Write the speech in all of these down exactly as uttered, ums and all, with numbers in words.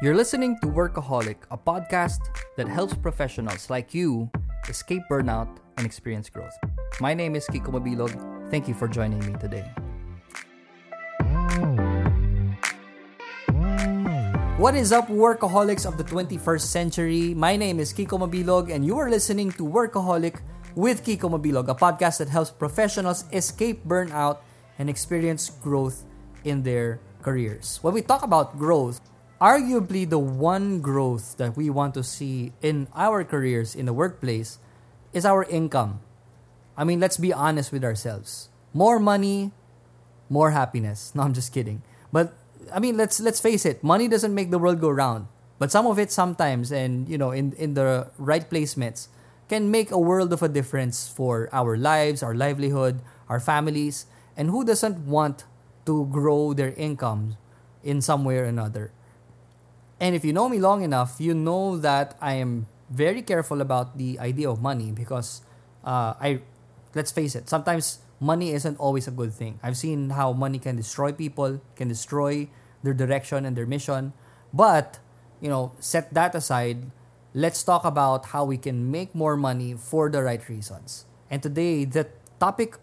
You're listening to Workaholic, a podcast that helps professionals like you escape burnout and experience growth. My name is Kiko Mabilog. Thank you for joining me today. What is up, workaholics of the twenty-first century? My name is Kiko Mabilog, and you are listening to Workaholic with Kiko Mabilog, a podcast that helps professionals escape burnout and experience growth in their careers. When we talk about growth, arguably the one growth that we want to see in our careers in the workplace is our income. I mean, let's be honest with ourselves. More money, more happiness. No, I'm just kidding. But I mean, let's let's face it. Money doesn't make the world go round, but some of it sometimes, and you know, in in the right placements, can make a world of a difference for our lives, our livelihood, our families, and who doesn't want to grow their income in some way or another? And if you know me long enough, you know that I am very careful about the idea of money because uh, I, let's face it, sometimes money isn't always a good thing. I've seen how money can destroy people, can destroy their direction and their mission. But, you know, set that aside, let's talk about how we can make more money for the right reasons. And today, the topic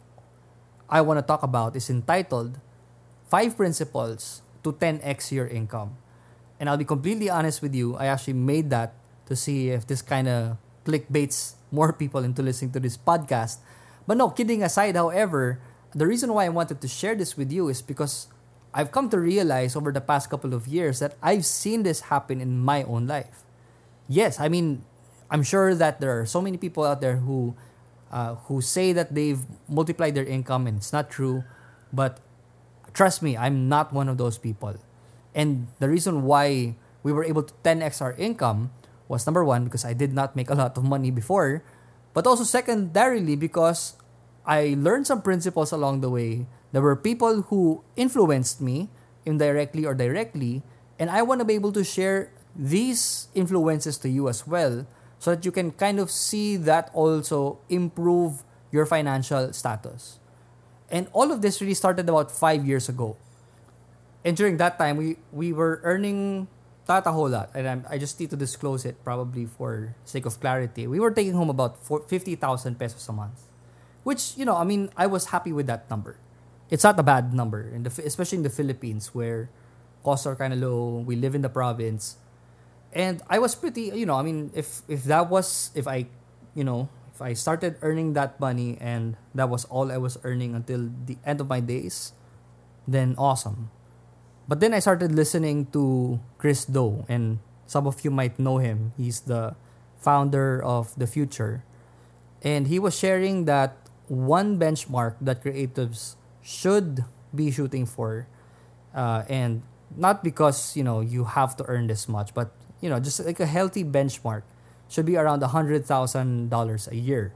I want to talk about is entitled Five Principles to ten x Your Income. And I'll be completely honest with you, I actually made that to see if this kind of clickbaits more people into listening to this podcast. But no, kidding aside, however, the reason why I wanted to share this with you is because I've come to realize over the past couple of years that I've seen this happen in my own life. Yes, I mean, I'm sure that there are so many people out there who uh, who say that they've multiplied their income and it's not true. But trust me, I'm not one of those people. And the reason why we were able to ten x our income was, number one, because I did not make a lot of money before, but also secondarily because I learned some principles along the way. There were people who influenced me indirectly or directly, and I want to be able to share these influences to you as well so that you can kind of see that also improve your financial status. And all of this really started about five years ago. And during that time, we, we were earning not a whole lot. And I'm, I just need to disclose it probably for sake of clarity. We were taking home about fifty thousand pesos a month. Which, you know, I mean, I was happy with that number. It's not a bad number, in the, especially in the Philippines where costs are kind of low. We live in the province. And I was pretty, you know, I mean, if, if that was, if I, you know, if I started earning that money and that was all I was earning until the end of my days, then awesome. But then I started listening to Chris Do, and some of you might know him. He's the founder of The Futur. And he was sharing that one benchmark that creatives should be shooting for, uh, and not because, you know, you have to earn this much, but, you know, just like a healthy benchmark should be around one hundred thousand dollars a year.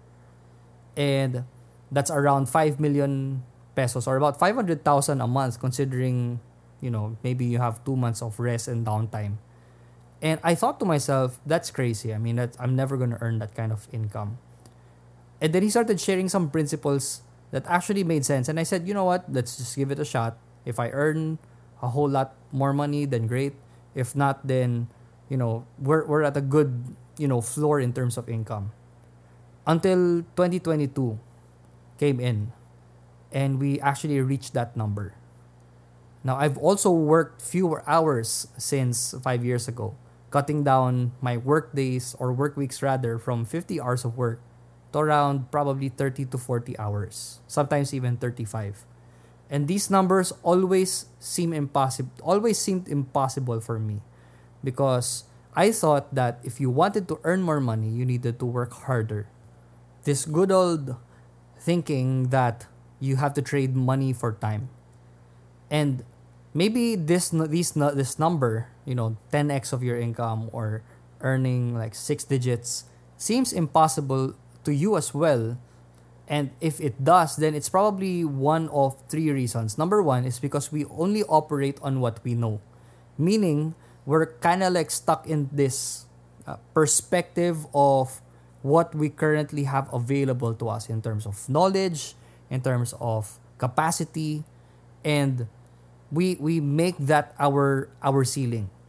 And that's around five million pesos or about five hundred thousand a month considering, you know, maybe you have two months of rest and downtime. And I thought to myself, that's crazy. I mean, that I'm never going to earn that kind of income. And then he started sharing some principles that actually made sense. And I said, you know what? Let's just give it a shot. If I earn a whole lot more money, then great. If not, then, you know, we're, we're at a good, you know, floor in terms of income. Until twenty twenty-two came in. And we actually reached that number. Now, I've also worked fewer hours since five years ago, cutting down my work days or work weeks rather from fifty hours of work to around probably thirty to forty hours, sometimes even thirty-five. And these numbers always seem impossible, always seemed impossible for me because I thought that if you wanted to earn more money, you needed to work harder. This good old thinking that you have to trade money for time. And maybe this this this number, you know, ten x of your income or earning like six digits seems impossible to you as well. And if it does, then it's probably one of three reasons. Number one is because we only operate on what we know. Meaning, we're kind of like stuck in this uh, perspective of what we currently have available to us in terms of knowledge, in terms of capacity, and we we make that our our ceiling.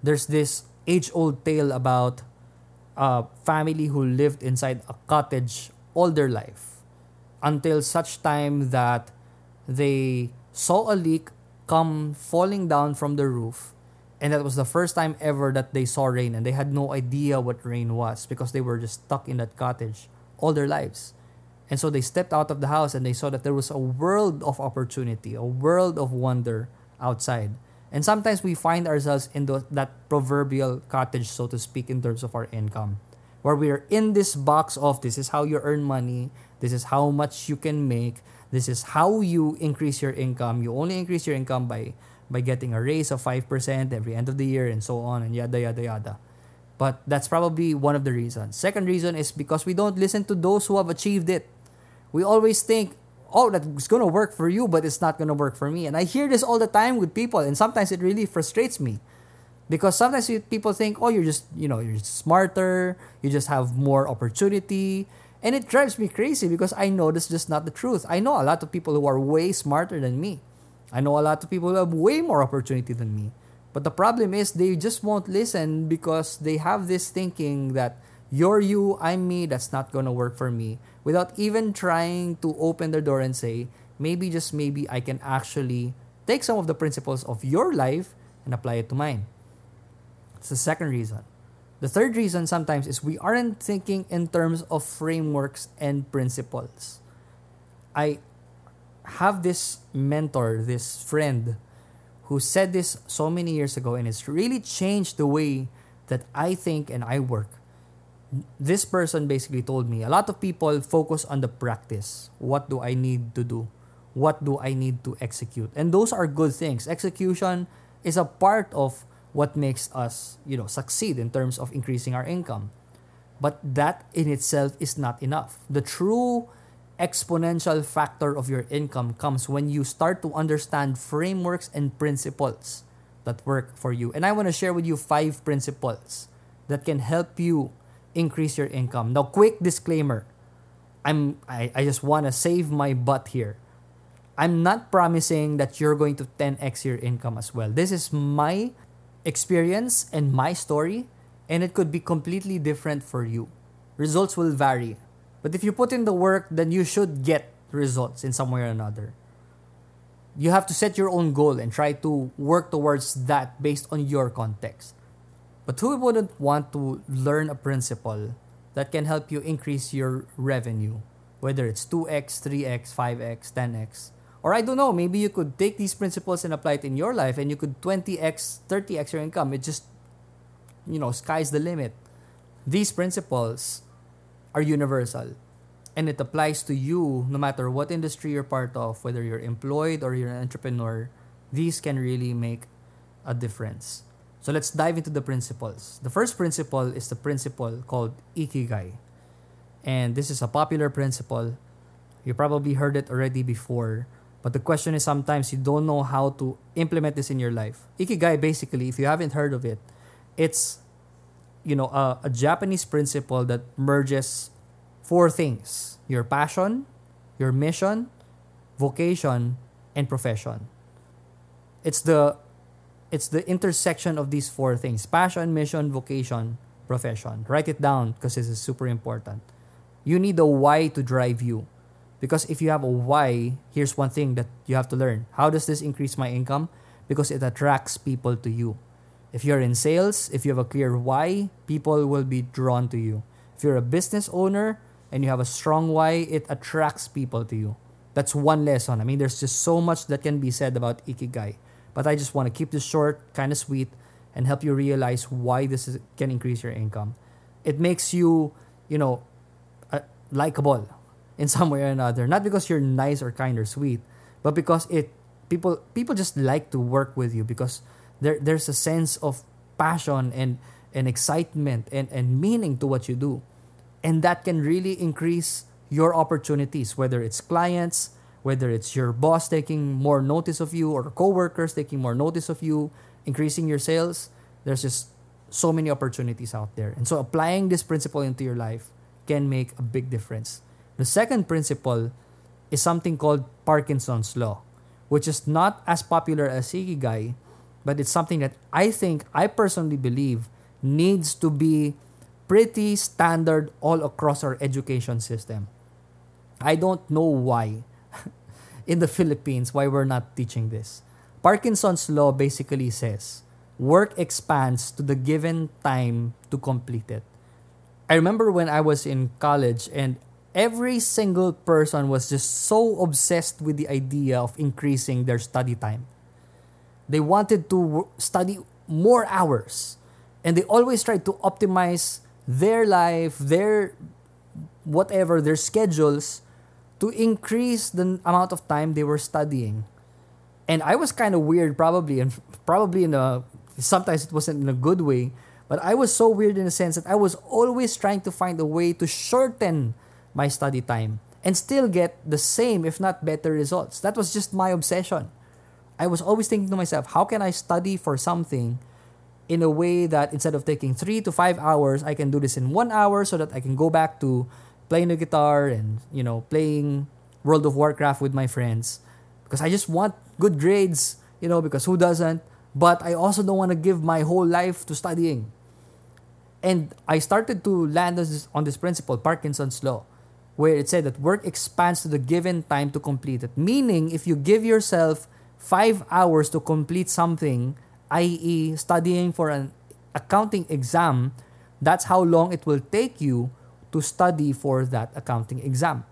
There's this age-old tale about a family who lived inside a cottage all their life until such time that they saw a leak come falling down from the roof, and that was the first time ever that they saw rain, and they had no idea what rain was because they were just stuck in that cottage all their lives. And so they stepped out of the house and they saw that there was a world of opportunity, a world of wonder outside. And sometimes we find ourselves in the, that proverbial cottage, so to speak, in terms of our income, where we are in this box of this is how you earn money, this is how much you can make, this is how you increase your income. You only increase your income by by getting a raise of five percent every end of the year and so on and yada yada yada. But that's probably one of the reasons. Second reason is because we don't listen to those who have achieved it. We always think, oh, that's going to work for you, but it's not going to work for me. And I hear this all the time with people, and sometimes it really frustrates me. Because sometimes people think, oh, you're just, you know, you're just smarter, you just have more opportunity. And it drives me crazy because I know this is just not the truth. I know a lot of people who are way smarter than me. I know a lot of people who have way more opportunity than me. But the problem is they just won't listen because they have this thinking that you're you, I'm me, that's not going to work for me, without even trying to open the door and say, maybe, just maybe, I can actually take some of the principles of your life and apply it to mine. It's the second reason. The third reason sometimes is we aren't thinking in terms of frameworks and principles. I have this mentor, this friend, who said this so many years ago, and it's really changed the way that I think and I work. This person basically told me, a lot of people focus on the practice. What do I need to do? What do I need to execute? And those are good things. Execution is a part of what makes us, you know, succeed in terms of increasing our income. But that in itself is not enough. The true exponential factor of your income comes when you start to understand frameworks and principles that work for you. And I want to share with you five principles that can help you increase your income. Now, quick disclaimer. I'm I, I just want to save my butt here. I'm not promising that you're going to ten x your income as well. This is my experience and my story, and it could be completely different for you. Results will vary. But if you put in the work, then you should get results in some way or another. You have to set your own goal and try to work towards that based on your context. But who wouldn't want to learn a principle that can help you increase your revenue? Whether it's two x, three x, five x, ten x. Or I don't know, maybe you could take these principles and apply it in your life and you could twenty x, thirty x your income. It just, you know, sky's the limit. These principles are universal. And it applies to you no matter what industry you're part of, whether you're employed or you're an entrepreneur. These can really make a difference. So let's dive into the principles. The first principle is the principle called Ikigai. And this is a popular principle. You probably heard it already before. But the question is sometimes you don't know how to implement this in your life. Ikigai, basically, if you haven't heard of it, it's, you know, a, a Japanese principle that merges four things: your passion, your mission, vocation, and profession. It's the it's the intersection of these four things: passion, mission, vocation, profession. Write it down because this is super important. You need a why to drive you. Because if you have a why, here's one thing that you have to learn. How does this increase my income? Because it attracts people to you. If you're in sales, if you have a clear why, people will be drawn to you. If you're a business owner and you have a strong why, it attracts people to you. That's one lesson. I mean, there's just so much that can be said about Ikigai. But I just want to keep this short, kind of sweet, and help you realize why this is, can increase your income. It makes you, you know, uh, likable in some way or another. Not because you're nice or kind or sweet, but because it people people just like to work with you because there there's a sense of passion and, and excitement and, and meaning to what you do. And that can really increase your opportunities, whether it's clients, whether it's your boss taking more notice of you or coworkers taking more notice of you, increasing your sales. There's just so many opportunities out there. And so applying this principle into your life can make a big difference. The second principle is something called Parkinson's Law, which is not as popular as Ikigai, but it's something that I think, I personally believe, needs to be pretty standard all across our education system. I don't know why in the Philippines why we're not teaching this. Parkinson's law basically says work expands to the given time to complete it. I remember when I was in college and every single person was just so obsessed with the idea of increasing their study time. They wanted to w- study more hours, and they always tried to optimize their life, their whatever, their schedules to increase the amount of time they were studying. And I was kind of weird, probably, and probably in a sometimes it wasn't in a good way, but I was so weird in the sense that I was always trying to find a way to shorten my study time and still get the same, if not better, results. That was just my obsession. I was always thinking to myself, how can I study for something in a way that instead of taking three to five hours, I can do this in one hour so that I can go back to playing the guitar and, you know, playing World of Warcraft with my friends. Because I just want good grades, you know, because who doesn't? But I also don't want to give my whole life to studying. And I started to land on this, on this principle, Parkinson's law, where it said that work expands to the given time to complete it. Meaning, if you give yourself five hours to complete something, that is studying for an accounting exam, that's how long it will take you to study for that accounting exam.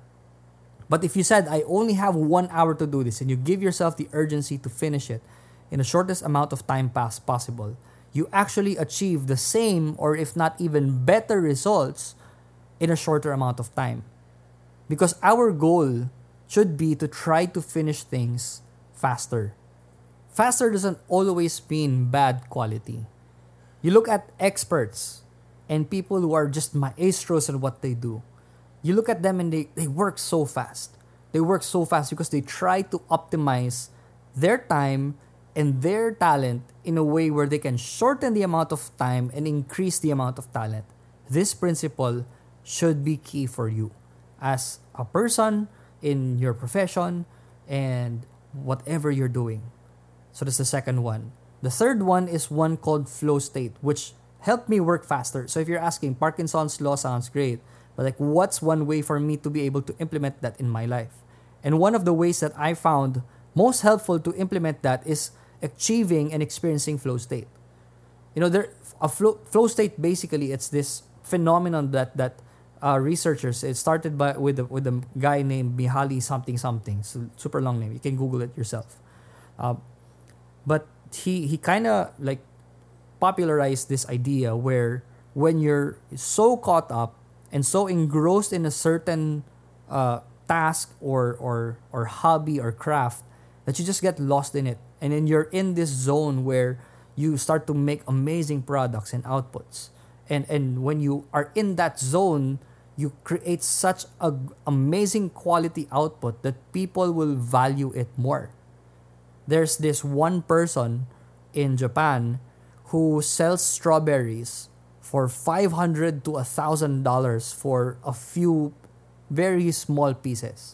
But if you said, I only have one hour to do this, and you give yourself the urgency to finish it in the shortest amount of time pass possible, you actually achieve the same or if not even better results in a shorter amount of time. Because our goal should be to try to finish things faster. Faster doesn't always mean bad quality. You look at experts and people who are just maestros at what they do. You look at them and they, they work so fast. They work so fast because they try to optimize their time and their talent in a way where they can shorten the amount of time and increase the amount of talent. This principle should be key for you as a person in your profession and whatever you're doing. So that's the second one. The third one is one called flow state, which helped me work faster. So if you're asking, Parkinson's law sounds great, but like what's one way for me to be able to implement that in my life? And one of the ways that I found most helpful to implement that is achieving and experiencing flow state. You know, there a flow flow state basically it's this phenomenon that that uh, researchers it started by with a, with a guy named Mihaly something something, so super long name. You can Google it yourself. Uh, but he he kind of like popularized this idea where when you're so caught up and so engrossed in a certain uh, task or or or hobby or craft that you just get lost in it. And then you're in this zone where you start to make amazing products and outputs. And and when you are in that zone, you create such a amazing quality output that people will value it more. There's this one person in Japan who sells strawberries for five hundred to one thousand dollars for a few very small pieces.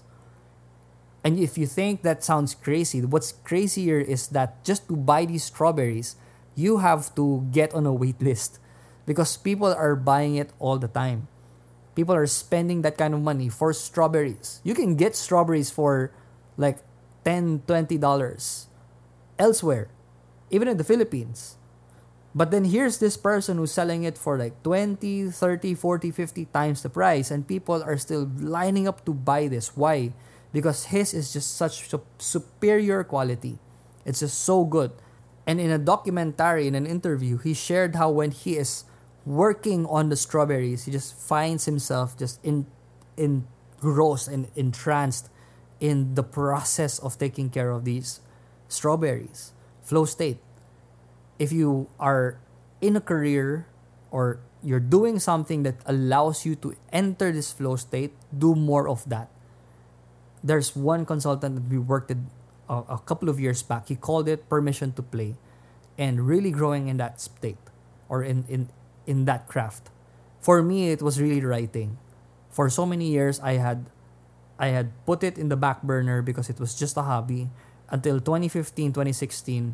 And if you think that sounds crazy, what's crazier is that just to buy these strawberries, you have to get on a wait list because people are buying it all the time. People are spending that kind of money for strawberries. You can get strawberries for like ten dollars, twenty dollars elsewhere, even in the Philippines. But then here's this person who's selling it for like twenty, thirty, forty, fifty times the price, and people are still lining up to buy this. Why? Because his is just such superior quality. It's just so good. And in a documentary, in an interview, he shared how when he is working on the strawberries, he just finds himself just in, engrossed and entranced in the process of taking care of these strawberries. Flow state. If you are in a career or you're doing something that allows you to enter this flow state, do more of that. There's one consultant that we worked with a, a couple of years back. He called it permission to play, and really growing in that state or in, in, in that craft. For me, it was really writing. For so many years, I had I had put it in the back burner because it was just a hobby until twenty fifteen, twenty sixteen.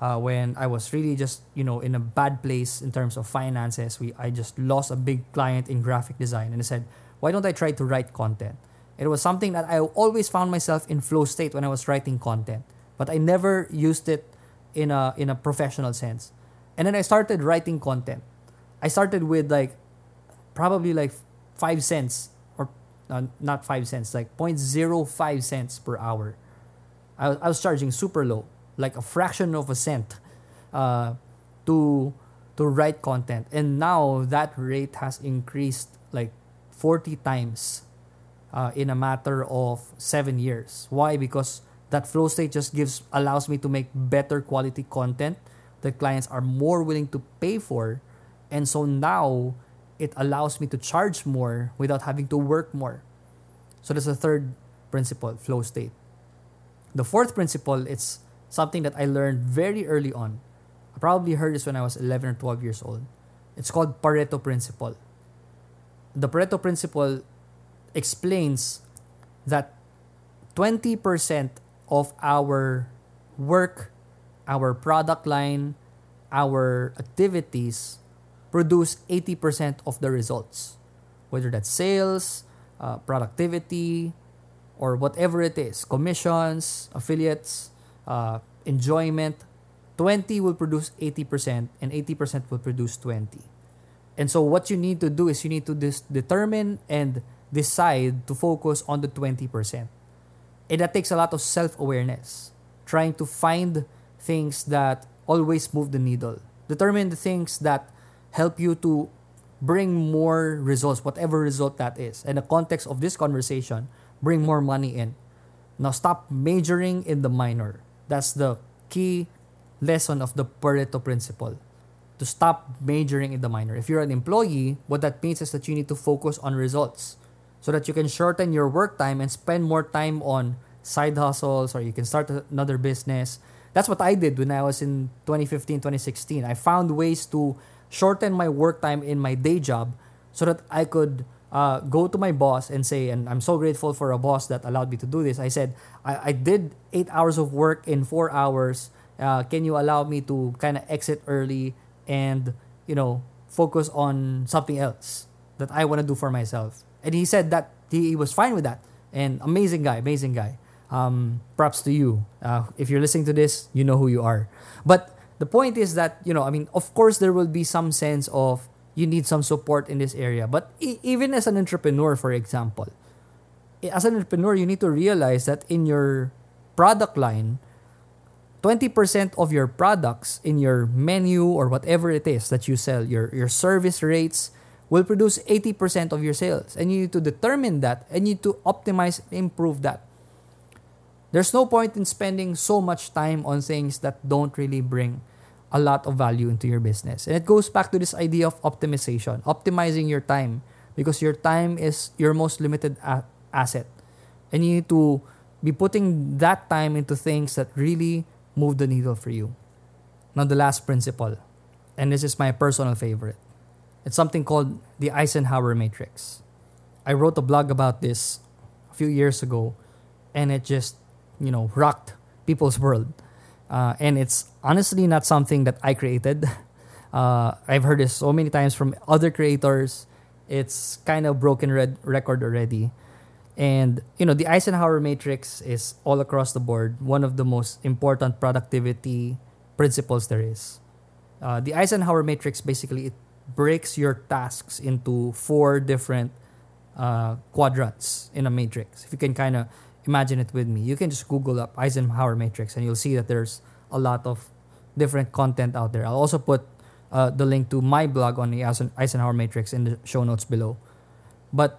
uh, when I was really just, you know, in a bad place in terms of finances. We I just lost a big client in graphic design, and I said, why don't I try to write content? It was something that I always found myself in flow state when I was writing content, but I never used it in a in a professional sense. And then I started writing content. I started with like probably like five cents or uh, not five cents, like zero point zero five cents per hour. I, was- I was charging super low, like a fraction of a cent, uh, to to write content. And now that rate has increased like forty times uh, in a matter of seven years. Why? Because that flow state just gives allows me to make better quality content that clients are more willing to pay for, and so now it allows me to charge more without having to work more. So that's the third principle, flow state. The fourth principle, it's something that I learned very early on. I probably heard this when I was eleven or twelve years old. It's called Pareto principle. The Pareto principle explains that twenty percent of our work, our product line, our activities produce eighty percent of the results. Whether that's sales, uh, productivity, or whatever it is, commissions, affiliates, uh, enjoyment, twenty will produce eighty percent and eighty percent will produce twenty. And so what you need to do is you need to dis- determine and decide to focus on the twenty percent. And that takes a lot of self-awareness, trying to find things that always move the needle. Determine the things that help you to bring more results, whatever result that is. In the context of this conversation, bring more money in. Now stop majoring in the minor. That's the key lesson of the Pareto principle. To stop majoring in the minor. If you're an employee, what that means is that you need to focus on results so that you can shorten your work time and spend more time on side hustles, or you can start another business. That's what I did when I was in twenty fifteen, twenty sixteen. I found ways to shorten my work time in my day job so that I could uh, go to my boss and say, and I'm so grateful for a boss that allowed me to do this. I said, I, I did eight hours of work in four hours. Uh, can you allow me to kind of exit early and, you know, focus on something else that I want to do for myself? And he said that he was fine with that. And amazing guy, amazing guy. Um, props to you. Uh, if you're listening to this, you know who you are. But the point is that, you know, I mean, of course, there will be some sense of you need some support in this area. But e- even as an entrepreneur, for example, as an entrepreneur, you need to realize that in your product line, twenty percent of your products in your menu or whatever it is that you sell, your, your service rates will produce eighty percent of your sales. And you need to determine that and you need to optimize, improve that. There's no point in spending so much time on things that don't really bring a lot of value into your business. And it goes back to this idea of optimization, optimizing your time, because your time is your most limited a- asset. And you need to be putting that time into things that really move the needle for you. Now, the last principle, and this is my personal favorite. It's something called the Eisenhower Matrix. I wrote a blog about this a few years ago, and it just, you know, rocked people's world. Uh, and it's honestly not something that I created. Uh, I've heard this so many times from other creators. It's kind of broken red record already. And, you know, the Eisenhower Matrix is all across the board one of the most important productivity principles there is. Uh, the Eisenhower Matrix, basically, it breaks your tasks into four different uh, quadrants in a matrix. If you can kind of imagine it with me, you can just Google up Eisenhower Matrix and you'll see that there's a lot of different content out there. I'll also put uh, the link to my blog on the Eisen- Eisenhower Matrix in the show notes below. But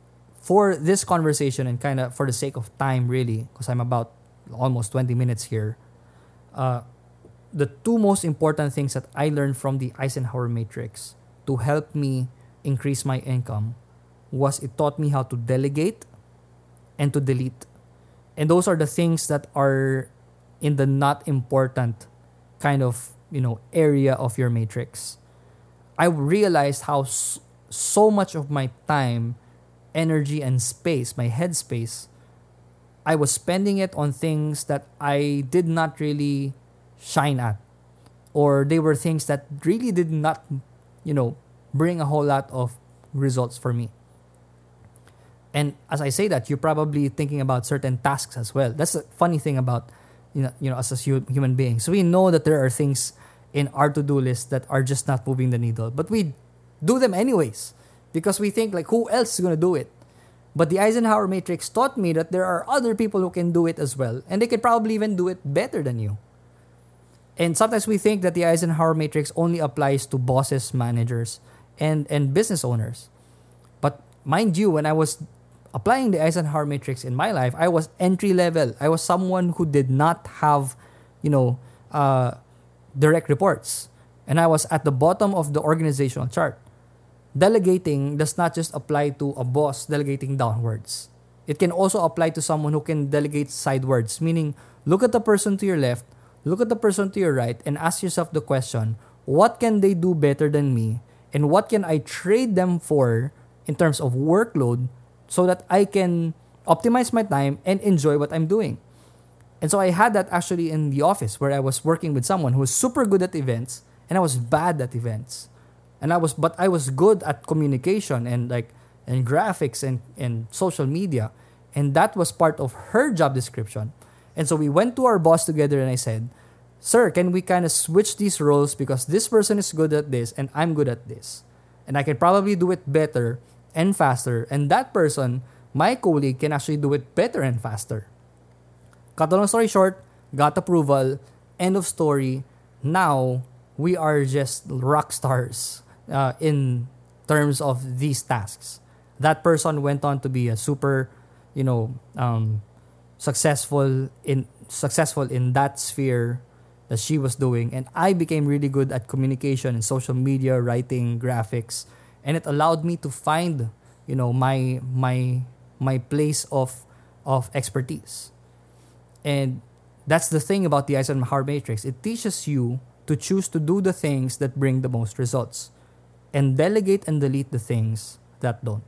for this conversation and kind of for the sake of time, really, because I'm about almost twenty minutes here, uh, the two most important things that I learned from the Eisenhower Matrix to help me increase my income was it taught me how to delegate and to delete. And those are the things that are in the not important kind of, you know, area of your matrix. I realized how s- so much of my time, energy, and space, my headspace, I was spending it on things that I did not really shine at. or they were things that really did not, you know, bring a whole lot of results for me. And as I say that, you're probably thinking about certain tasks as well. That's the funny thing about, you know, you know, us as hu- human beings. We know that there are things in our to-do list that are just not moving the needle, but we do them anyways because we think like, who else is going to do it? But the Eisenhower Matrix taught me that there are other people who can do it as well, and they can probably even do it better than you. And sometimes we think that the Eisenhower Matrix only applies to bosses, managers, and, and business owners. But mind you, when I was applying the Eisenhower Matrix in my life, I was entry level. I was someone who did not have, you know, uh, direct reports. And I was at the bottom of the organizational chart. Delegating does not just apply to a boss delegating downwards. It can also apply to someone who can delegate sidewards, meaning look at the person to your left, look at the person to your right, and ask yourself the question, what can they do better than me? And what can I trade them for in terms of workload so that I can optimize my time and enjoy what I'm doing? And so I had that actually in the office where I was working with someone who was super good at events and I was bad at events. And I was, but I was good at communication and like, and graphics and, and social media. And that was part of her job description. And so we went to our boss together and I said, sir, can we kind of switch these roles because this person is good at this and I'm good at this. And I can probably do it better and faster. And that person, my colleague, can actually do it better and faster. Cut the long story short, got approval, end of story. Now, we are just rock stars uh, in terms of these tasks. That person went on to be a super, you know, um, successful in successful in that sphere that she was doing, and I became really good at communication and social media, writing, graphics, and it allowed me to find, you know, my my my place of of expertise. And that's the thing about the Eisenhower Matrix. It teaches you to choose to do the things that bring the most results and delegate and delete the things that don't.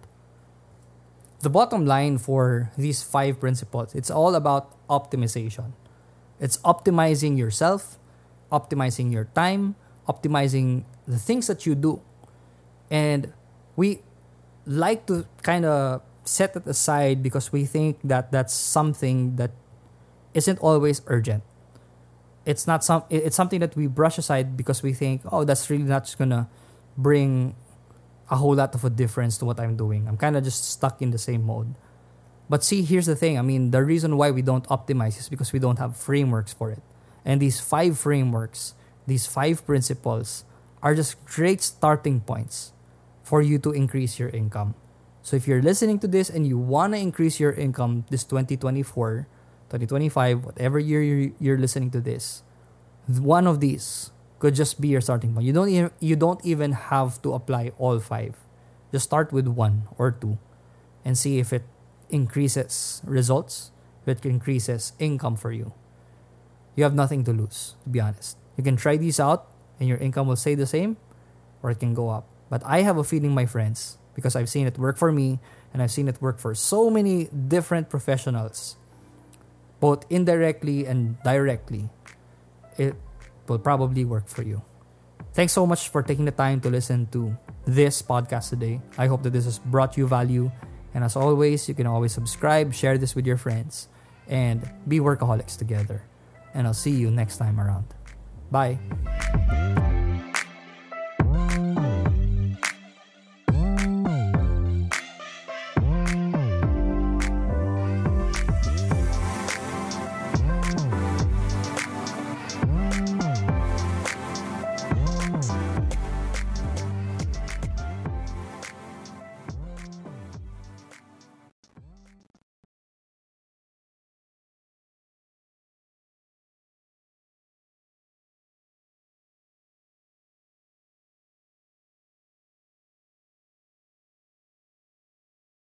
The bottom line for these five principles, it's all about optimization. It's optimizing yourself, optimizing your time, optimizing the things that you do. And we like to kind of set it aside because we think that that's something that isn't always urgent. It's not some. It's something that we brush aside because we think, oh, that's really not just gonna bring a whole lot of a difference to what I'm doing. I'm kind of just stuck in the same mode. But see, here's the thing. I mean, the reason why we don't optimize is because we don't have frameworks for it. And these five frameworks, these five principles, are just great starting points for you to increase your income. So if you're listening to this and you want to increase your income this twenty twenty-four, twenty twenty-five, whatever year you're, you're listening to this, one of these could just be your starting point. You don't even, you don't even have to apply all five. Just start with one or two and see if it increases results, if it increases income for you. You have nothing to lose, to be honest. You can try these out and your income will stay the same or it can go up. But I have a feeling, my friends, because I've seen it work for me and I've seen it work for so many different professionals, both indirectly and directly, it will probably work for you. Thanks so much for taking the time to listen to this podcast today. I hope that this has brought you value. And as always, you can always subscribe, share this with your friends, and be workaholics together. And I'll see you next time around. Bye.